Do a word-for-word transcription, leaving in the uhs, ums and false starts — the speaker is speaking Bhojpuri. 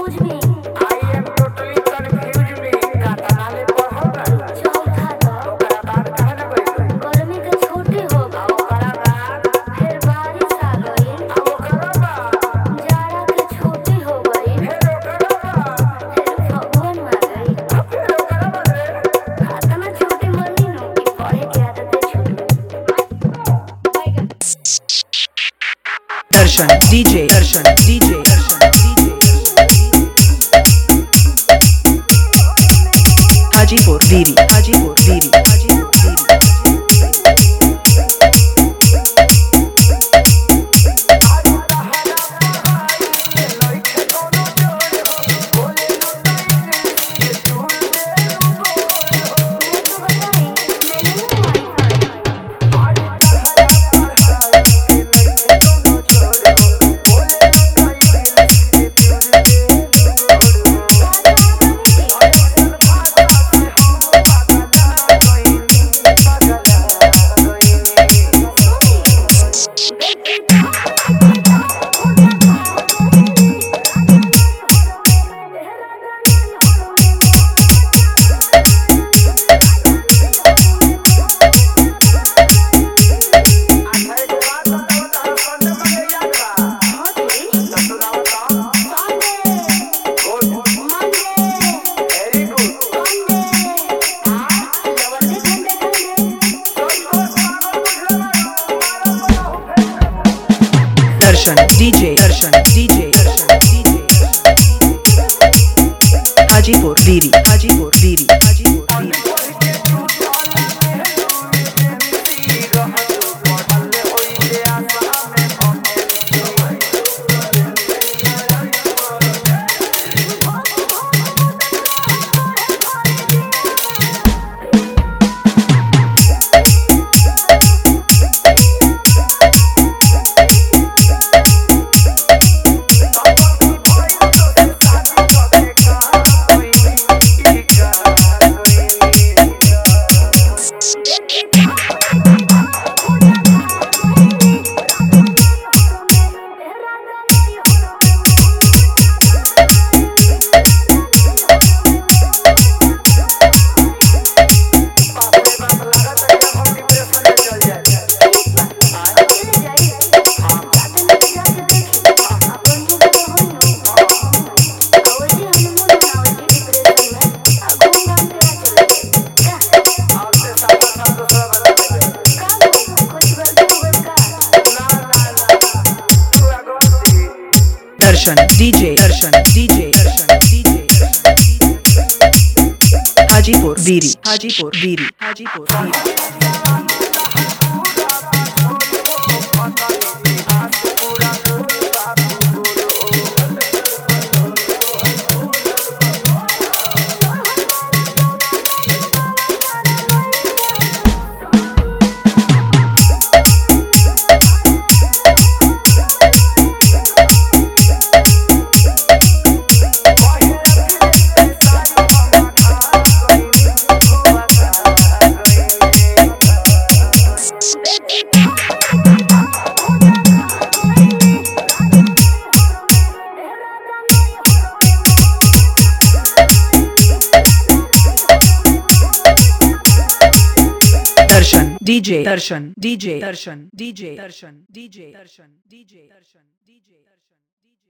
confuse me. I am totally confused me. कातना ले पढ़ल रहला चौथा तो ओकरा बाद कहे ना गइल गर्मी के छुट्टी हो आ गई, ओकरा बाद फिर बारिश आ गई, आ ओकरा बाद जाड़ा के छुट्टी हो गई, फिर ओकरा बाद फिर फगुन आ गई। आ फिर ओकरा बाद रे खातना छुट्टी मनी नु कि पढ़े के आदत छूट गई। दर्शन DJ Darshan DJ Darshan DJ Hajipur वीरी हाजीपुर वीरी हाजीपुर वीरी मैं तो बताई मैंने ना वाईफाई दर्शन DJ Darshan DJ Darshan DJ Hajipur वीरी हाजीपुर वीरी हाजीपुर वीरी Darshan DJ Darshan DJ Darshan DJ Hajipur वीरी हाजीपुर वीरी हाजीपुर वीरी Darshan DJ Darshan DJ Darshan DJ Darshan DJ Darshan DJ Darshan DJ